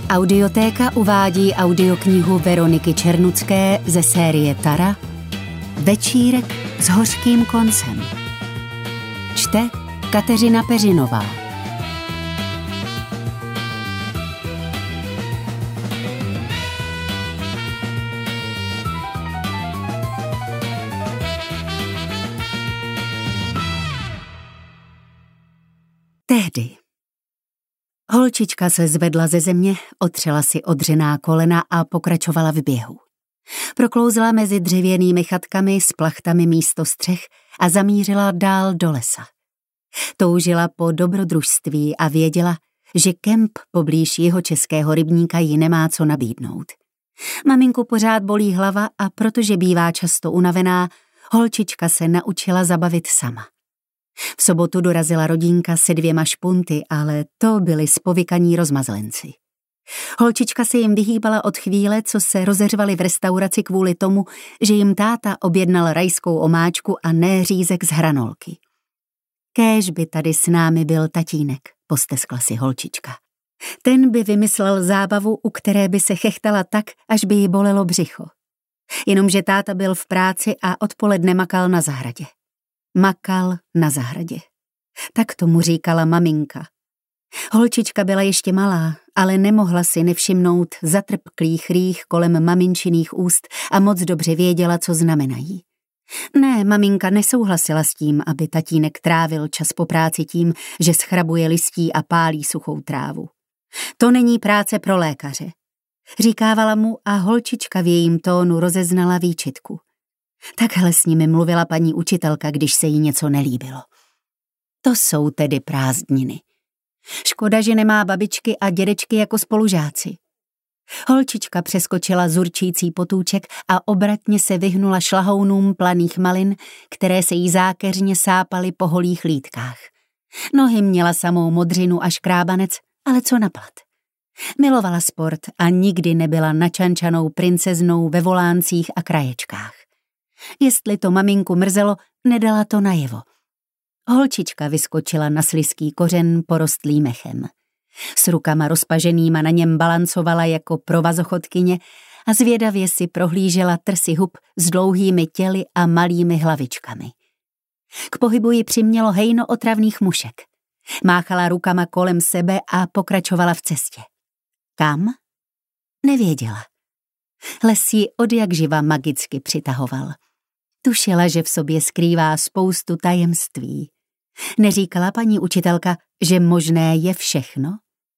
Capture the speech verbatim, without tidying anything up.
Audiotéka uvádí audioknihu Veroniky Černucké ze série Tara Večírek s hořkým koncem. Čte Kateřina Peřinová. Tehdy. Holčička se zvedla ze země, otřela si odřená kolena a pokračovala v běhu. Proklouzla mezi dřevěnými chatkami s plachtami místo střech a zamířila dál do lesa. Toužila po dobrodružství a věděla, že kemp poblíž jihočeského rybníka jí nemá co nabídnout. Maminku pořád bolí hlava a protože bývá často unavená, holčička se naučila zabavit sama. V sobotu dorazila rodinka se dvěma špunty, ale to byli spovykaní rozmazlenci. Holčička se jim vyhýbala od chvíle, co se rozeřvali v restauraci kvůli tomu, že jim táta objednal rajskou omáčku a ne řízek z hranolky. Kéž by tady s námi byl tatínek, posteskla si holčička. Ten by vymyslel zábavu, u které by se chechtala tak, až by jí bolelo břicho. Jenomže táta byl v práci a odpoledne makal na zahradě. Makal na zahradě. Tak tomu říkala maminka. Holčička byla ještě malá, ale nemohla si nevšimnout zatrpklých rých kolem maminčiných úst a moc dobře věděla, co znamenají. Ne, maminka nesouhlasila s tím, aby tatínek trávil čas po práci tím, že schrabuje listí a pálí suchou trávu. To není práce pro lékaře. Říkávala mu a holčička v jejím tónu rozeznala výčitku. Takhle s nimi mluvila paní učitelka, když se jí něco nelíbilo. To jsou tedy prázdniny. Škoda, že nemá babičky a dědečky jako spolužáci. Holčička přeskočila zurčící potůček a obratně se vyhnula šlahounům planých malin, které se jí zákeřně sápaly po holých lítkách. Nohy měla samou modřinu a škrábanec, ale co naplat. Milovala sport a nikdy nebyla načančanou princeznou ve voláncích a kraječkách. Jestli to maminku mrzelo, nedala to najevo. Holčička vyskočila na slizký kořen porostlý mechem. S rukama rozpaženýma na něm balancovala jako provazochodkyně a zvědavě si prohlížela trsy hub s dlouhými těly a malými hlavičkami. K pohybu ji přimělo hejno otravných mušek. Máchala rukama kolem sebe a pokračovala v cestě. Kam? Nevěděla. Les ji odjakživa magicky přitahoval. Tušila, že v sobě skrývá spoustu tajemství. Neříkala paní učitelka, že možné je všechno?